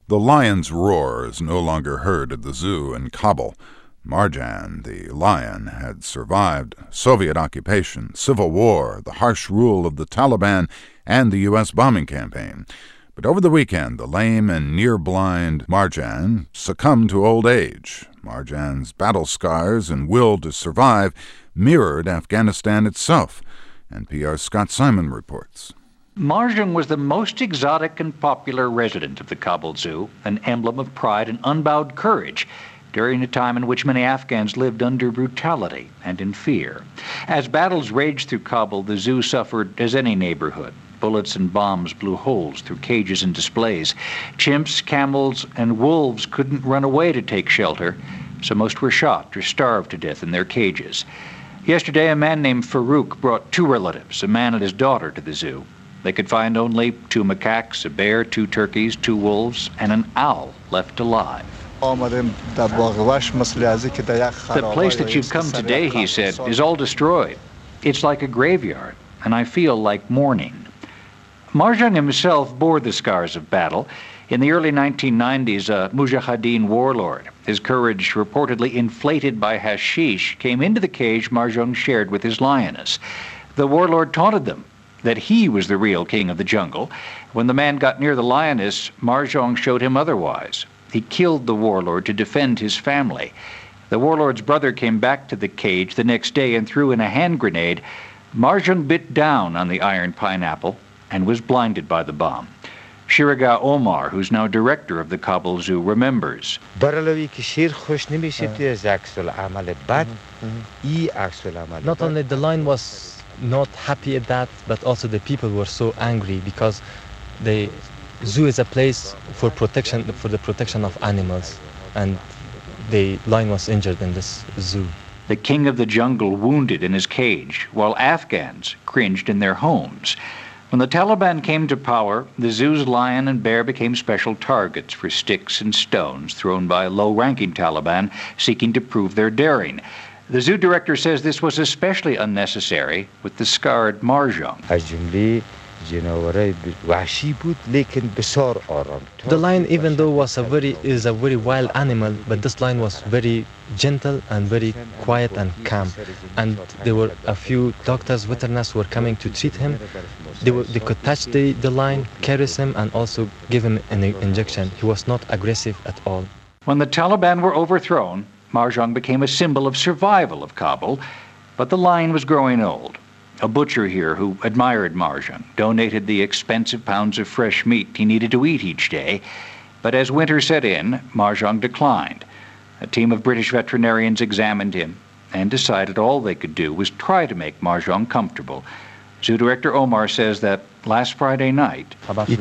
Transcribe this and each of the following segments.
The lion's roar is no longer heard at the zoo in Kabul. Marjan, the lion, had survived Soviet occupation, civil war, the harsh rule of the Taliban, and the U.S. bombing campaign. But over the weekend, the lame and near-blind Marjan succumbed to old age. Marjan's battle scars and will to survive mirrored Afghanistan itself. NPR's Scott Simon reports. Marjan was the most exotic and popular resident of the Kabul Zoo, an emblem of pride and unbowed courage during a time in which many Afghans lived under brutality and in fear. As battles raged through Kabul, the zoo suffered as any neighborhood. Bullets and bombs blew holes through cages and displays. Chimps, camels, and wolves couldn't run away to take shelter, so most were shot or starved to death in their cages. Yesterday, a man named Farouk brought two relatives, a man and his daughter, to the zoo. They could find only 2 macaques, a bear, 2 turkeys, 2 wolves, and an owl left alive. The place that you've come today, he said, is all destroyed. It's like a graveyard, and I feel like mourning. Marjan himself bore the scars of battle. In the early 1990s, a Mujahideen warlord, his courage reportedly inflated by hashish, came into the cage Marjan shared with his lioness. The warlord taunted them that he was the real king of the jungle. When the man got near the lioness, Marjan showed him otherwise. He killed the warlord to defend his family. The warlord's brother came back to the cage the next day and threw in a hand grenade. Marjan bit down on the iron pineapple and was blinded by the bomb. Shiraga Omar, who's now director of the Kabul Zoo, remembers. Not only the lion was not happy at that, but also the people were so angry because the zoo is a place for protection, for the protection of animals, and the lion was injured in this zoo. The king of the jungle wounded in his cage, while Afghans cringed in their homes. When the Taliban came to power, the zoo's lion and bear became special targets for sticks and stones thrown by low-ranking Taliban seeking to prove their daring. The zoo director says this was especially unnecessary with the scarred Marjan. The lion, even though is a very wild animal, but this lion was very gentle and very quiet and calm. And there were a few doctors, veterinarians who were coming to treat him. They could touch the lion, caress him, and also give him an injection. He was not aggressive at all. When the Taliban were overthrown, Marjan became a symbol of survival of Kabul, but the lion was growing old. A butcher here who admired Marjan donated the expensive pounds of fresh meat he needed to eat each day, but as winter set in, Marjan declined. A team of British veterinarians examined him and decided all they could do was try to make Marjan comfortable. Zoo Director Omar says that last Friday night, At 5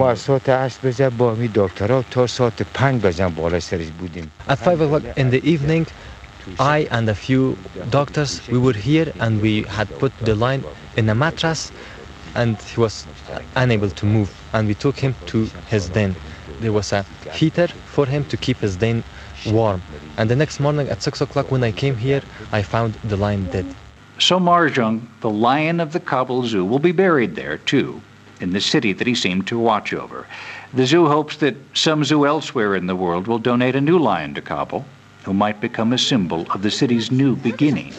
o'clock in the evening, I and a few doctors, we were here and we had put the lion in a mattress and he was unable to move, and we took him to his den. There was a heater for him to keep his den warm, and the next morning at 6 o'clock when I came here, I found the lion dead. So Marjan, the lion of the Kabul Zoo, will be buried there too, in the city that he seemed to watch over. The zoo hopes that some zoo elsewhere in the world will donate a new lion to Kabul, who might become a symbol of the city's new beginning.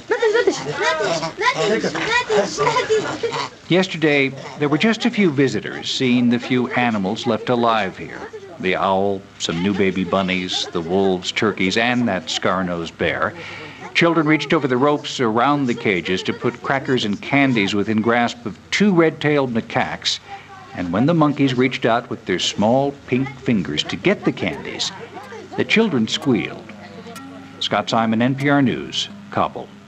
Yesterday, there were just a few visitors seeing the few animals left alive here. The owl, some new baby bunnies, the wolves, turkeys, and that scar-nosed bear. Children reached over the ropes around the cages to put crackers and candies within grasp of 2 red-tailed macaques, and when the monkeys reached out with their small pink fingers to get the candies, the children squealed. Scott Simon, NPR News, Kabul.